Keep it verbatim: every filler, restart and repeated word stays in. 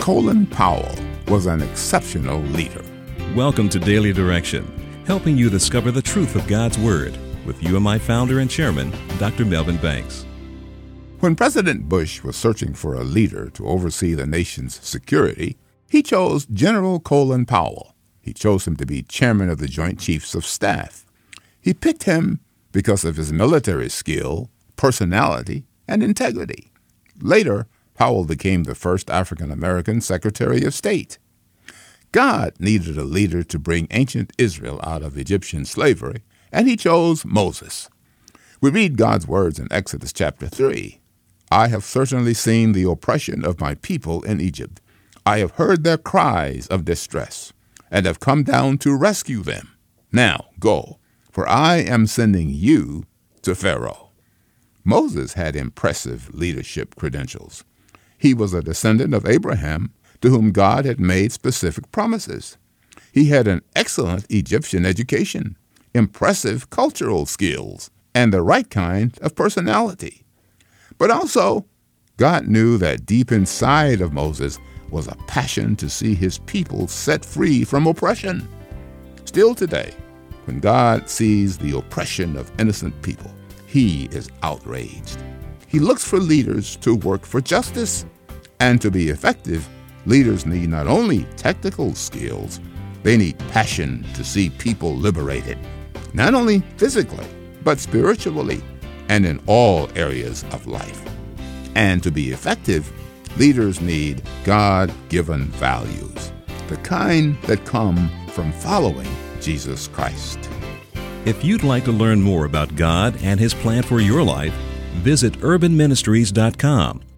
Colin Powell was an exceptional leader. Welcome to Daily Direction, helping you discover the truth of God's Word with U M I founder and chairman, Doctor Melvin Banks. When President Bush was searching for a leader to oversee the nation's security, he chose General Colin Powell. He chose him to be chairman of the Joint Chiefs of Staff. He picked him because of his military skill, personality, and integrity. Later, Powell became the first African-American Secretary of State. God needed a leader to bring ancient Israel out of Egyptian slavery, and he chose Moses. We read God's words in Exodus chapter three. I have certainly seen the oppression of my people in Egypt. I have heard their cries of distress, and have come down to rescue them. Now go, for I am sending you to Pharaoh. Moses had impressive leadership credentials. He was a descendant of Abraham, to whom God had made specific promises. He had an excellent Egyptian education, impressive cultural skills, and the right kind of personality. But also, God knew that deep inside of Moses was a passion to see his people set free from oppression. Still today, when God sees the oppression of innocent people, he is outraged. He looks for leaders to work for justice. And to be effective, leaders need not only technical skills, they need passion to see people liberated, not only physically, but spiritually and in all areas of life. And to be effective, leaders need God-given values, the kind that come from following Jesus Christ. If you'd like to learn more about God and His plan for your life, visit urban ministries dot com